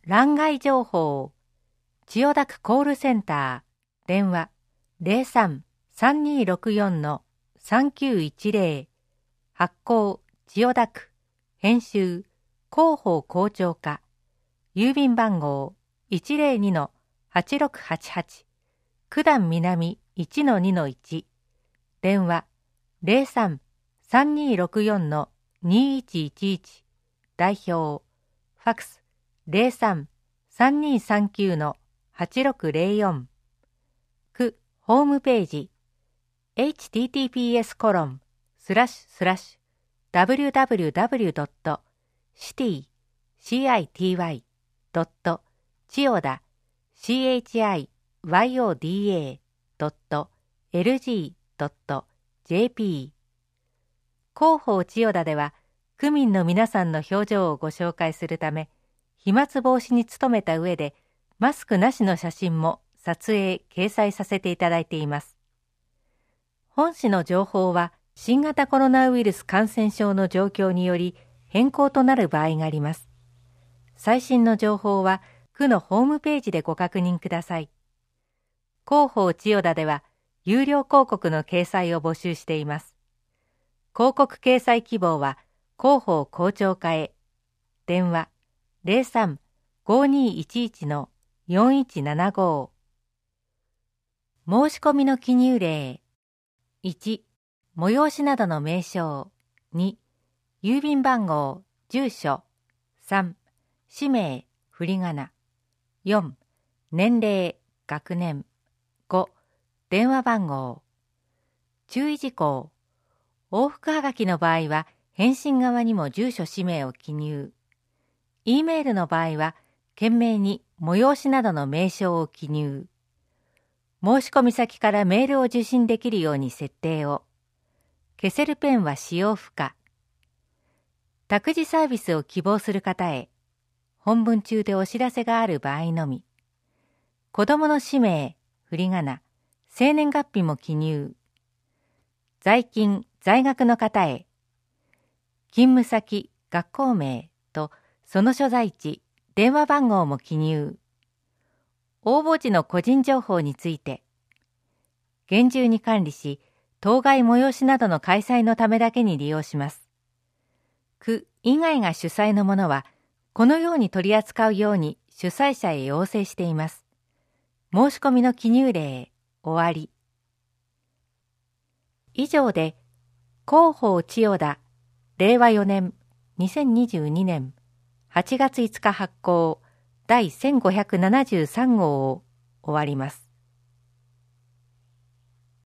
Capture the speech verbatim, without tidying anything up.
欄外情報、千代田区コールセンター、電話 ゼロさん さんにーろくよん さんきゅういちゼロ、発行千代田区、編集広報広聴課、郵便番号 いちゼロにのはちろくはちはち、九段南 いちのにのいち、電話 ゼロさん さんにーろくよん にーいちいちいち、代表、ファックス ゼロさん さんにーさんきゅう はちろくゼロよん、区ホームページ エイチティーティーピーエス コロンスラッシュスラッシュ ダブリューダブリューダブリュー ドット シティ シーアイティーワイ ドット 千代田 シーエイチアイワイオーディーエー ドット エルジー ドット ジェーピー。 広報千代田では区民の皆さんの表情をご紹介するため、飛沫防止に努めた上でマスクなしの写真も撮影掲載させていただいています。本誌の情報は新型コロナウイルス感染症の状況により変更となる場合があります。最新の情報は区のホームページでご確認ください。広報千代田では有料広告の掲載を募集しています。広告掲載希望は広報広聴課へ。電話 ゼロさん ごにーいちいち よんいちななご。申し込みの記入例。いち、催しなどの名称。に、郵便番号、住所。さん、氏名、振り仮名。よん、年齢、学年。ご、電話番号。注意事項。往復はがきの場合は、返信側にも住所氏名を記入。E メールの場合は、懸命に催しなどの名称を記入。申し込み先からメールを受信できるように設定を。消せるペンは使用不可。託児サービスを希望する方へ。本文中でお知らせがある場合のみ。子供の氏名、振り仮名、生年月日も記入。在勤、在学の方へ。勤務先、学校名とその所在地、電話番号も記入。応募時の個人情報について。厳重に管理し、当該催しなどの開催のためだけに利用します。区以外が主催のものは、このように取り扱うように主催者へ要請しています。申し込みの記入例、終わり。以上で、広報千代田、れいわよねん、にせんにじゅうにねんはちがついつか発行、第せんごひゃくななじゅうさんごうを終わります。